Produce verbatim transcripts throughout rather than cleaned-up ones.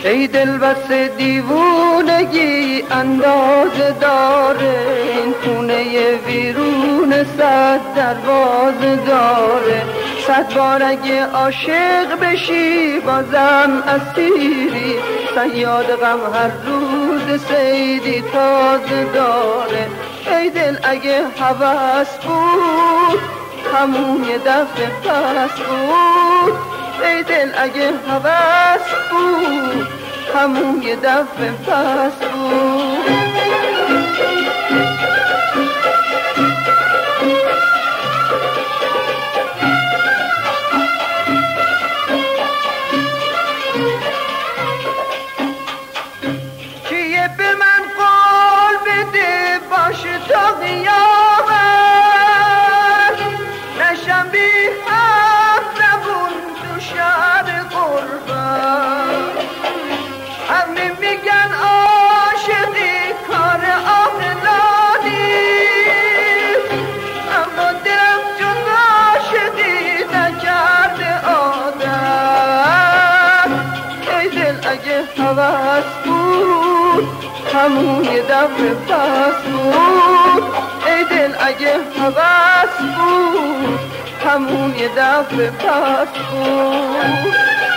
ای دل بس دیوونگی اندازه داره، این خونه ویرون صد دروازه داره. صد بار اگه عاشق بشی بازم اسیری، صیاد غم هر روز صیدی تازه داره. ای دل اگه هوس بود همون یه دفعه پس بود، ای دل اگه هوس بود همون یه دفعه پس بود. کیه به من قول بده باشه تا قیامت، نشم بی حفربون تو شهر قربت. همه میگن عاشقی کار عاقلانیست، اما دلم جز عاشقی نکرده عادت. ای دل اگه هوس بود همون یه دفعه پس بود، ای دل اگه هوس بود همون یه دفعه پس بود.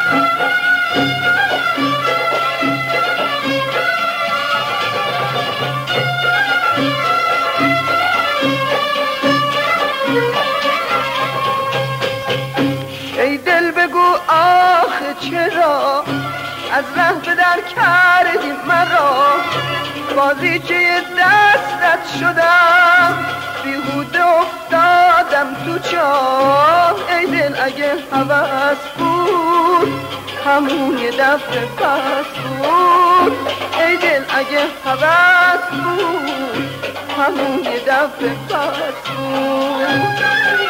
ای دل بگو آخه چرا از ره به در کردی مرا، بازیچه دستت شدم بیهوده افتادم تو چاه. ای دل اگه هوس بود همون یه دفعه پس بود، ای دل اگه هوس بود همون یه دفعه پس بود.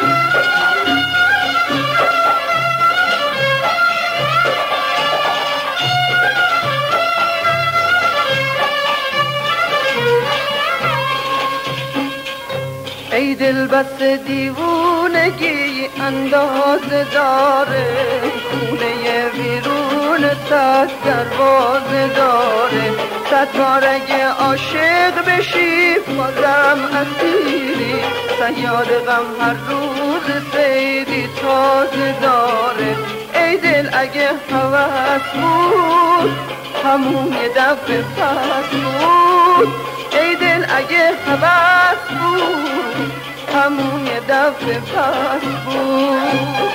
ای دل بس دیوونگی اندازه داره، خونه ویرون صد دروازه داره. صد بار اگه عاشق بشی بازم اسیری، صیاد غم هر روز صیدی تازه داره. ای دل اگه هوس بود همون یه دفعه پس بود، ای دل اگه هوس بود همون یه دفعه پس بود.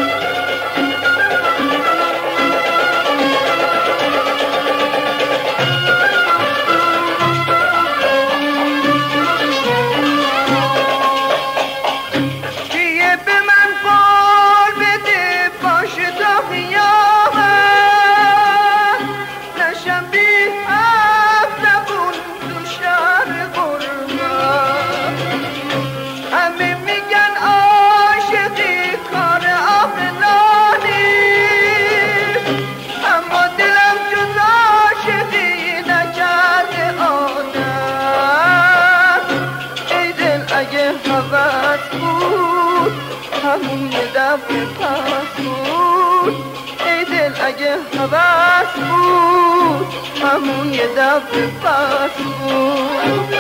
کیه به من قول بده باشه تا قیامت، نشم بی حفربون تو شهر قربت. همه میگن عاشقی کار عاقلانیست، اما دلم جز عاشقی نکرده عادت. ای دل اگه هوس بود همون یه دفعه پس بود، ای دل اگه هوس بود همون یه دفعه پس بود.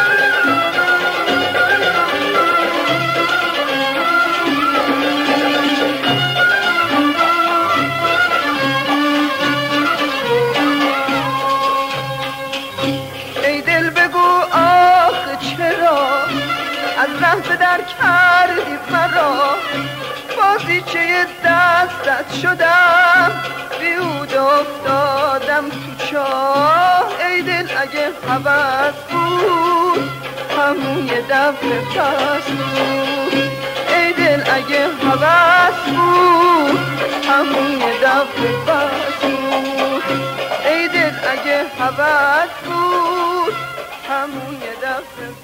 ای دل بگو آخه چرا از ره به در کردی مرا، بازیچه دستت شدم بیهوده افتادم تو چاه. ای دل اگه هوس بود همون یه دفعه پس بود، ای دل اگه هوس بود همون یه دفعه پس بود، ای دل اگه هوس بود همون یه دفعه